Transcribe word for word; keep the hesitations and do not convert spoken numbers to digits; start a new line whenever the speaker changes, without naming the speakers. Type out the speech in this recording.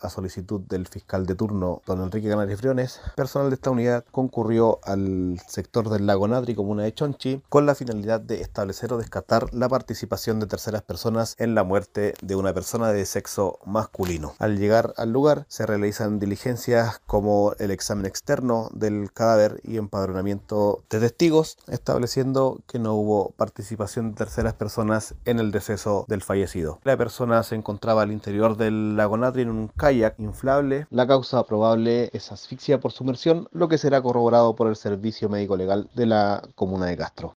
a solicitud del fiscal de turno, don Enrique Canales Briones, personal de esta unidad concurrió al sector del Lago Natri, comuna de Chonchi, con la finalidad de establecer o descartar la participación de terceras personas en la muerte de una persona de sexo masculino. Al llegar al lugar se realizan diligencias como el examen externo del cadáver y empadronamiento de testigos, estableciendo que no hubo participación de terceras personas en el deceso del fallecido. La persona se encontraba al interior del lago Natri en un kayak inflable. La causa probable es asfixia por sumersión, lo que será corroborado por el servicio médico legal de la comuna de Castro.